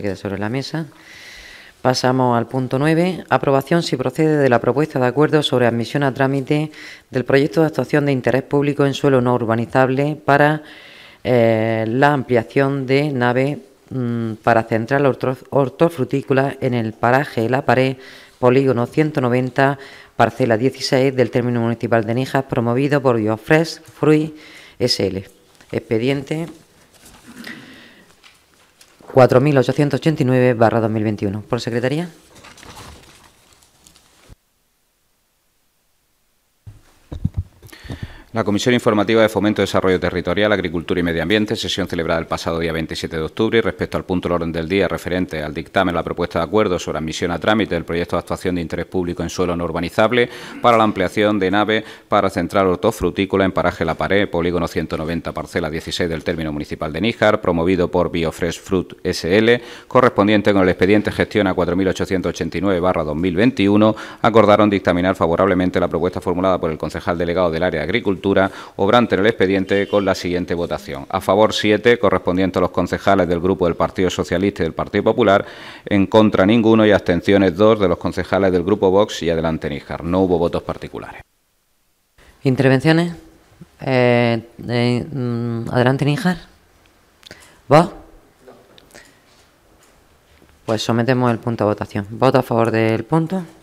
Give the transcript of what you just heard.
queda sobre la mesa. Pasamos al punto 9. Aprobación, si procede, de la propuesta de acuerdo sobre admisión a trámite del proyecto de actuación de interés público en suelo no urbanizable para la ampliación de nave para central hortofrutícola en el paraje La Pared, polígono 190, parcela 16 del término municipal de Níjar, promovido por Biofresh Fruit SL. Expediente 4889/2021. ¿Por secretaría? La Comisión Informativa de Fomento, Desarrollo Territorial, Agricultura y Medio Ambiente, sesión celebrada el pasado día 27 de octubre, y respecto al punto del orden del día referente al dictamen, la propuesta de acuerdo sobre admisión a trámite del proyecto de actuación de interés público en suelo no urbanizable para la ampliación de nave para central hortofrutícola en paraje La Pared, polígono 190, parcela 16 del término municipal de Níjar, promovido por Biofresh Fruit SL, correspondiente con el expediente gestión a 4889/2021, acordaron dictaminar favorablemente la propuesta formulada por el concejal delegado del área de Agricultura, obrante en el expediente, con la siguiente votación: a favor 7, correspondiente a los concejales del Grupo del Partido Socialista y del Partido Popular; en contra ninguno, y abstenciones 2 de los concejales del Grupo Vox y Adelante Níjar. No hubo votos particulares. ¿Intervenciones? Adelante Níjar. ¿Vos? Pues sometemos el punto a votación. ¿Voto a favor del punto?